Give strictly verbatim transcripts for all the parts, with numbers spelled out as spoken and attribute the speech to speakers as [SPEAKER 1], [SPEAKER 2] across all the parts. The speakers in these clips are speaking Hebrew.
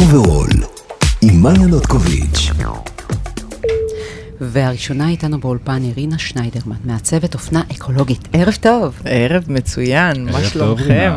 [SPEAKER 1] אוברול, עם מאיה נוטקוביץ'.
[SPEAKER 2] והראשונה איתנו באולפן אירינה שניידרמן, מעצבת אופנה אקולוגית. ערב טוב.
[SPEAKER 3] ערב מצוין, מה שלומכם?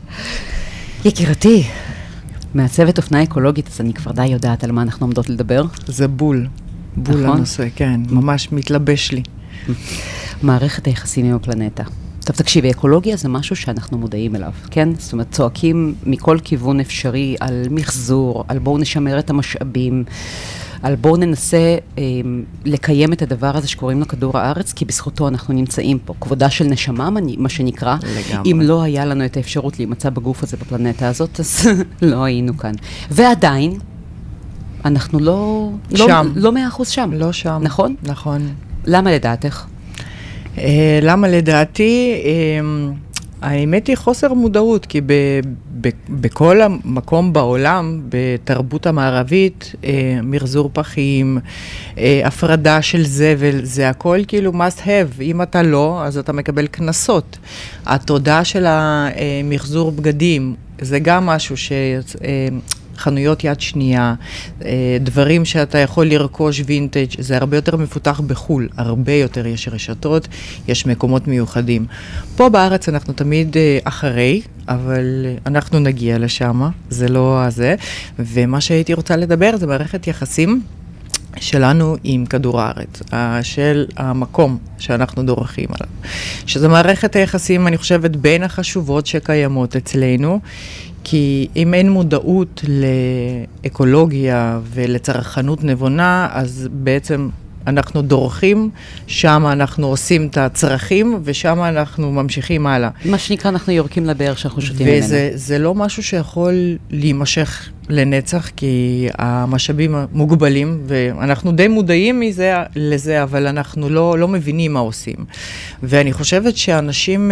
[SPEAKER 2] יקירתי, מעצבת אופנה אקולוגית, אז אני כבר די יודעת על מה אנחנו עומדות לדבר.
[SPEAKER 3] זה בול, בול
[SPEAKER 2] נכון?
[SPEAKER 3] הנושא, כן, ממש מתלבש לי.
[SPEAKER 2] מערכת היחסים עם הפלנטה. טוב, תקשיבי, אקולוגיה זה משהו שאנחנו מודעים אליו, כן? זאת אומרת, צועקים מכל כיוון אפשרי על מחזור, על בואו נשמר את המשאבים, על בואו ננסה אה, לקיים את הדבר הזה שקוראים לו כדור הארץ, כי בזכותו אנחנו נמצאים פה. כבודה של נשמה, מה שנקרא. לגמרי. אם לא היה לנו את האפשרות להימצא בגוף הזה בפלנטה הזאת, אז לא היינו כאן. ועדיין, אנחנו לא...
[SPEAKER 3] שם.
[SPEAKER 2] לא, לא מאה אחוז שם.
[SPEAKER 3] לא שם.
[SPEAKER 2] נכון?
[SPEAKER 3] נכון.
[SPEAKER 2] למה לדעתך?
[SPEAKER 3] אה, למה לדעתי? אה, האמת היא חוסר מודעות, כי ב, ב, בכל המקום בעולם, בתרבות המערבית, אה, מחזור פחים, אה, הפרדה של זבל, זה הכל כאילו must have. אם אתה לא, אז אתה מקבל כנסות. התודעה של המחזור בגדים, זה גם משהו ש... אה, חנויות יד שנייה, דברים שאתה יכול לרכוש וינטג', זה הרבה יותר מפותח בחול, הרבה יותר יש רשתות, יש מקומות מיוחדים. פה בארץ אנחנו תמיד אחרי, אבל אנחנו נגיע לשם, זה לא הזה, ומה שהייתי רוצה לדבר זה מערכת יחסים שלנו עם כדור הארץ, של המקום שאנחנו דורכים עליו. שזו מערכת היחסים, אני חושבת, בין החשובות שקיימות אצלנו, כי אם אין מודעות לאקולוגיה ולצרכנות נבונה, אז בעצם אנחנו דורכים, שם אנחנו עושים את הצרכים, ושם אנחנו ממשיכים הלאה.
[SPEAKER 2] מה שנקרא, אנחנו יורקים לבאר שאנחנו שותים ממנו.
[SPEAKER 3] וזה לא משהו שיכול להימשך לנצח, כי המשאבים מוגבלים, ואנחנו די מודעים מזה, לזה, אבל אנחנו לא, לא מבינים מה עושים. ואני חושבת שאנשים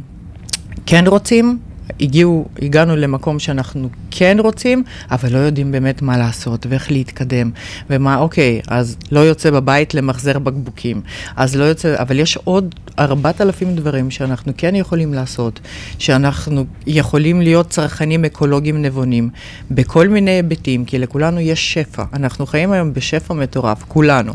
[SPEAKER 3] כן רוצים, הגיעו, הגענו למקום שאנחנו כן רוצים, אבל לא יודעים באמת מה לעשות ואיך להתקדם. ומה, אוקיי, אז לא יוצא בבית למחזר בקבוקים. אז לא יוצא, אבל יש עוד ארבעת אלפים דברים שאנחנו כן יכולים לעשות, שאנחנו יכולים להיות צרכנים אקולוגיים נבונים, בכל מיני היבטים, כי לכולנו יש שפע. אנחנו חיים היום בשפע מטורף, כולנו.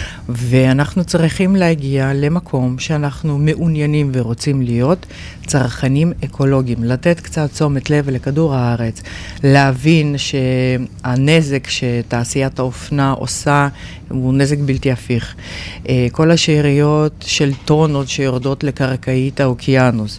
[SPEAKER 3] ואנחנו צריכים להגיע למקום שאנחנו מעוניינים ורוצים להיות צרכנים אקולוגיים, לתת קצת תשומת לב לכדור הארץ, להבין שהנזק שתעשיית האופנה עושה הוא נזק בלתי הפיך. כל השאריות של טונות שיורדות לקרקעית האוקיינוס.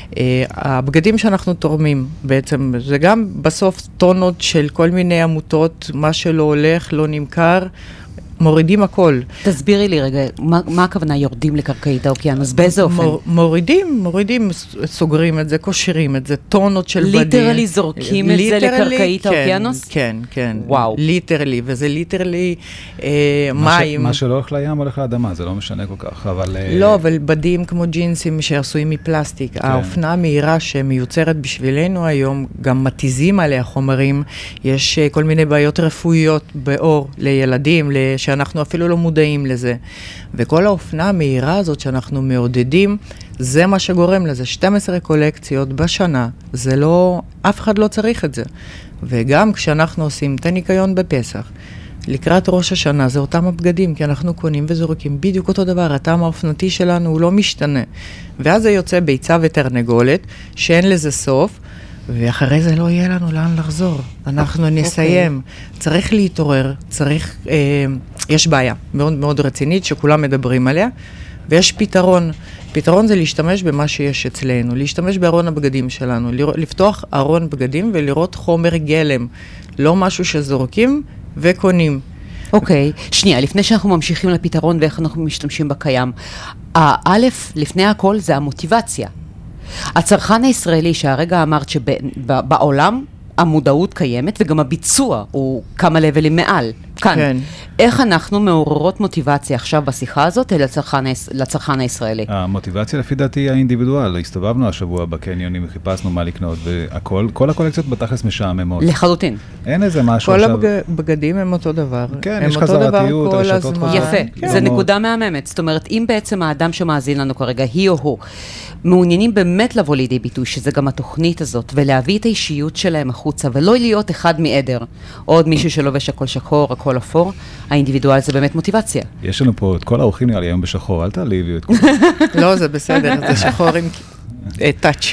[SPEAKER 3] הבגדים שאנחנו תורמים בעצם, זה גם בסוף טונות של כל מיני עמותות, מה שלא הולך, לא נמכר, מורידים הכל.
[SPEAKER 2] תסבירי לי רגע, מה, מה הכוונה יורדים לקרקעית האוקיינוס? באיזה אופן? מור,
[SPEAKER 3] מורידים, מורידים, סוגרים את זה, קושרים את זה, טונות של בדים.
[SPEAKER 2] ליטרלי זורקים את זה לקרקעית
[SPEAKER 3] כן,
[SPEAKER 2] האוקיינוס?
[SPEAKER 3] כן, כן.
[SPEAKER 2] וואו.
[SPEAKER 3] ליטרלי, וזה ליטרלי אה,
[SPEAKER 4] מה
[SPEAKER 3] מים.
[SPEAKER 4] ש, מה שלא הולך לים הולך לאדמה, זה לא משנה כל כך, אבל...
[SPEAKER 3] לא, אבל בדים כמו ג'ינסים שעשויים מפלסטיק. כן. האופנה המהירה שמיוצרת בשבילנו היום, גם מתיזים עליה חומרים, יש כל מיני בעיות רפואיות באור לילדים, לש... שאנחנו אפילו לא מודעים לזה. וכל האופנה המהירה הזאת שאנחנו מעודדים, זה מה שגורם לזה. שתים עשרה קולקציות בשנה, זה לא, אף אחד לא צריך את זה. וגם כשאנחנו עושים את הניקיון בפסח, לקראת ראש השנה, זה אותם הבגדים, כי אנחנו קונים וזורקים בדיוק אותו דבר. הטעם האופנתי שלנו הוא לא משתנה. ואז זה יוצא ביצה ותרנגולת, שאין לזה סוף, ואחרי זה לא יהיה לנו לאן לחזור. אנחנו נסיים. Okay. צריך להתעורר, צריך, אה, יש בעיה מאוד מאוד רצינית שכולם מדברים עליה, ויש פתרון. פתרון זה להשתמש במה שיש אצלנו, להשתמש בארון הבגדים שלנו, לפתוח ארון בגדים ולראות חומר גלם, לא משהו שזורקים וקונים.
[SPEAKER 2] אוקיי, okay. שנייה, לפני שאנחנו ממשיכים לפתרון ואיך אנחנו משתמשים בקיים, האלף, לפני הכל, זה המוטיבציה. הצרכן הישראלי שהרגע אמרת שבעולם המודעות קיימת וגם הביצוע הוא כמה לבלים מעל, כאן. כן. איך אנחנו מעוררות מוטיבציה עכשיו בשיחה הזאת לצרכן, לצרכן הישראלי?
[SPEAKER 4] המוטיבציה לפי דעתי היא האינדיבידואל. הסתובבנו השבוע בקניונים וחיפשנו מה לקנות, והכל, כל הקולקציות בתכלס משעממות.
[SPEAKER 2] לחלוטין.
[SPEAKER 4] אין איזה משהו
[SPEAKER 3] כל
[SPEAKER 4] עכשיו...
[SPEAKER 3] כל הבגדים הם אותו דבר.
[SPEAKER 4] כן, יש חזרתיות, הרשתות חוזרות.
[SPEAKER 2] יפה,
[SPEAKER 4] כן.
[SPEAKER 2] זה נקודה מהממת. זאת אומרת, אם בעצם האדם שמאזין לנו כרגע, היא או הוא, מעוניינים באמת לבוא לידי ביטוי, שזה גם התוכנית הזאת, ולהביא את האישיות שלהם החוצה, ולא להיות אחד מעדר, עוד מישהו שלובש הכל שחור, הכל אפור, האינדיבידואל זה באמת מוטיבציה. יש
[SPEAKER 4] לנו פה את כל האורחים נראה לי היום בשחור, אל תעליבי את כל...
[SPEAKER 3] לא, זה בסדר, זה שחור עם טאץ'.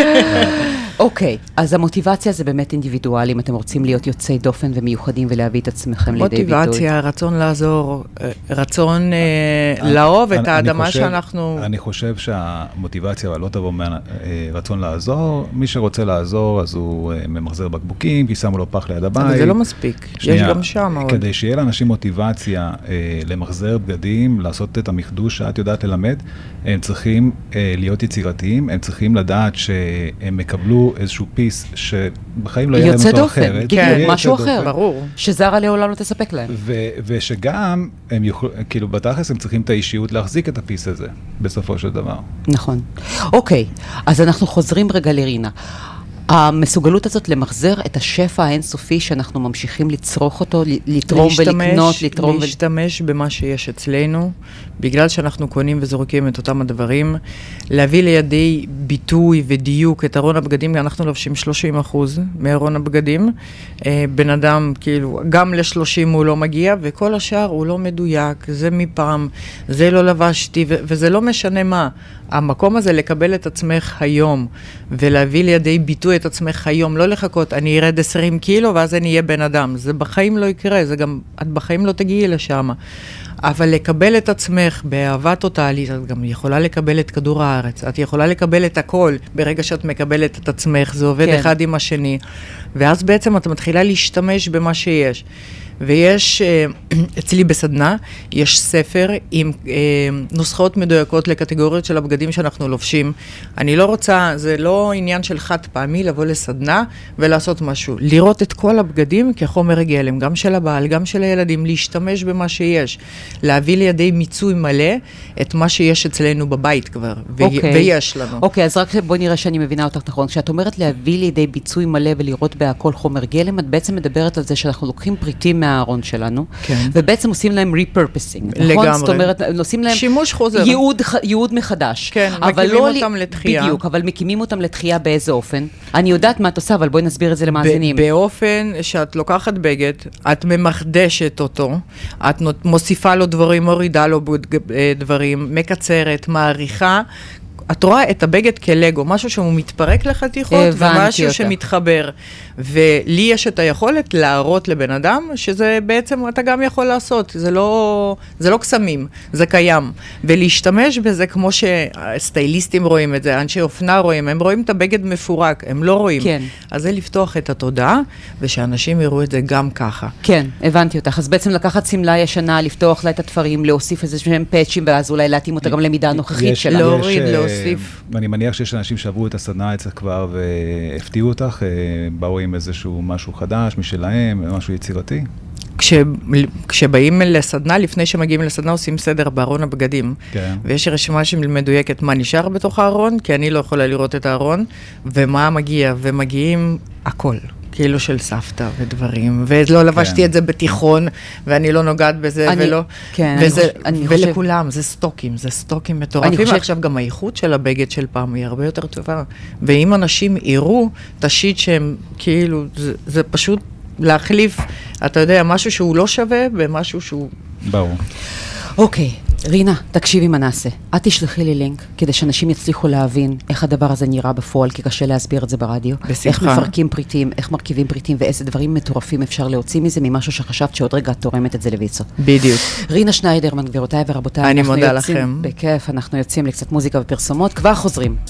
[SPEAKER 2] אוקיי, אז המוטיבציה זה באמת אינדיבידואלי, אם אתם רוצים להיות יוצאי דופן ומיוחדים ולהביא את עצמכם לידי ביטוי.
[SPEAKER 3] מוטיבציה, רצון לעזור, רצון לאהוב את האדמה שאנחנו...
[SPEAKER 4] אני חושב שהמוטיבציה לא תבוא מהרצון לעזור, מי שרוצה לעזור אז הוא ממחזר בקבוקים, כי שמו לו פח ליד הבית.
[SPEAKER 3] אבל זה לא מספיק, יש גם שם עוד.
[SPEAKER 4] כדי שיהיה לאנשים מוטיבציה למחזר בגדים, לעשות את המחדוש שאת יודעת ללמד, הם צריכים להיות יצירתיים, הם צריכים לדעת שהם מקבלו איזשהו פיס שבחיים לא יהיה להם אותו אחרת.
[SPEAKER 2] כן, משהו אחר,
[SPEAKER 3] ברור.
[SPEAKER 2] שזרה לעולם לא תספק להם.
[SPEAKER 4] ושגם, כאילו בתכלס הם צריכים את האישיות להחזיק את הפיס הזה, בסופו של דבר.
[SPEAKER 2] נכון. אוקיי, אז אנחנו חוזרים רגע לרינה. המסוגלות הזאת למחזר את השפע האינסופי שאנחנו ממשיכים לצרוך אותו, לתרום ולקנות, לתרום ול...
[SPEAKER 3] להשתמש במה שיש אצלנו, בגלל שאנחנו קונים וזורקים את אותם הדברים, להביא לידי ביטוי ודיוק את ארון הבגדים, אנחנו לובשים שלושים אחוז מארון הבגדים, בן אדם כאילו, גם ל-שלושים הוא לא מגיע, וכל השאר הוא לא מדויק, זה מפעם, זה לא לבשתי, ו- וזה לא משנה מה. המקום הזה לקבל את עצמך היום, ולהביא לידי ביטוי את עצמך היום, לא לחכות, אני ארד עשרים קילו, ואז אני אהיה בן אדם. זה בחיים לא יקרה, זה גם, את בחיים לא תגיעי לשם. אבל לקבל את עצמך באהבה טוטלית, את גם יכולה לקבל את כדור הארץ, את יכולה לקבל את הכל, ברגע שאת מקבלת את עצמך, זה עובד כן. אחד עם השני, ואז בעצם את מתחילה להשתמש במה שיש. ויש, אצלי בסדנה, יש ספר עם נוסחאות מדויקות לקטגוריות של הבגדים שאנחנו לובשים. אני לא רוצה, זה לא עניין של חד פעמי לבוא לסדנה ולעשות משהו. לראות את כל הבגדים כחומר גלם, גם של הבעל, גם של הילדים, להשתמש במה שיש. להביא לידי מיצוי מלא את מה שיש אצלנו בבית כבר, ו- okay. ויש לנו.
[SPEAKER 2] אוקיי, okay, אז רק בואי נראה שאני מבינה אותך נכון. כשאת אומרת להביא לידי ביצוי מלא ולראות בהכל חומר גלם, את בעצם מדברת על זה שאנחנו לוקחים פריטים מה הארון שלנו, כן. ובעצם עושים להם repurposing, נכון? זאת אומרת, עושים להם
[SPEAKER 3] שימוש חוזר.
[SPEAKER 2] ייעוד, ייעוד מחדש.
[SPEAKER 3] כן, מקימים לא אותם לתחייה.
[SPEAKER 2] בדיוק, אבל מקימים אותם לתחייה באיזה אופן? אני יודעת מה את עושה, אבל בואי נסביר את זה למאזינים.
[SPEAKER 3] באופן שאת לוקחת בגד, את ממחדשת אותו, את מוסיפה לו דברים, מורידה לו דברים, מקצרת, מעריכה, את רואה את הבגד כלגו, משהו שהוא מתפרק לחתיכות, ומשהו אותה. שמתחבר. ולי יש את היכולת להראות לבן אדם, שזה בעצם אתה גם יכול לעשות. זה לא, זה לא קסמים, זה קיים. ולהשתמש בזה כמו שסטייליסטים רואים את זה, אנשי אופנה רואים, הם רואים את הבגד מפורק, הם לא רואים.
[SPEAKER 2] כן.
[SPEAKER 3] אז זה לפתוח את התודעה, ושאנשים יראו את זה גם ככה.
[SPEAKER 2] כן, הבנתי אותך. אז בעצם לקחת סמלה ישנה, לפתוח לה את התפרים, להוסיף איזה שהם פאצ'ים, ואז אולי להתאים אותה גם למידה הנוכחית שלה.
[SPEAKER 3] להוריד, להוסיף.
[SPEAKER 4] אני מניח שיש אנשים שעברו את הסדנה אצלך כבר והפתיעו אותך, באו עם איזשהו משהו חדש משלהם, משהו יצירתי.
[SPEAKER 3] כש, כשבאים לסדנה, לפני שמגיעים לסדנה, עושים סדר בארון הבגדים. כן. ויש רשימה שמדויקת מה נשאר בתוך הארון, כי אני לא יכולה לראות את הארון, ומה מגיע, ומגיעים הכל. כאילו של סבתא ודברים, ולא לבשתי כן. את זה בתיכון, ואני לא נוגעת בזה, אני, ולא... כן, וזה, אני חושב... ולכולם, זה סטוקים, זה סטוקים מטורפים. חושב... עכשיו גם האיכות של הבגד של פעם היא הרבה יותר טובה. ואם אנשים יראו, תשיט שהם כאילו, זה, זה פשוט להחליף, אתה יודע, משהו שהוא לא שווה, במשהו שהוא...
[SPEAKER 4] ברור.
[SPEAKER 2] אוקיי. רינה, תקשיבי מה נעשה. את תשלחי לי לינק, כדי שאנשים יצליחו להבין איך הדבר הזה נראה בפועל, כי קשה להסביר את זה ברדיו.
[SPEAKER 3] בשמחה.
[SPEAKER 2] איך מפרקים פריטים, איך מרכיבים פריטים, ואיזה דברים מטורפים אפשר להוציא מזה, ממשהו שחשבת שעוד רגע תורמת את זה לויצו.
[SPEAKER 3] בדיוק.
[SPEAKER 2] רינה שניידרמן, גבירותיי ורבותיי.
[SPEAKER 3] אני מודה
[SPEAKER 2] יוצאים,
[SPEAKER 3] לכם.
[SPEAKER 2] בכיף, אנחנו יוצאים לקצת מוזיקה ופרסומות, כבר חוזרים.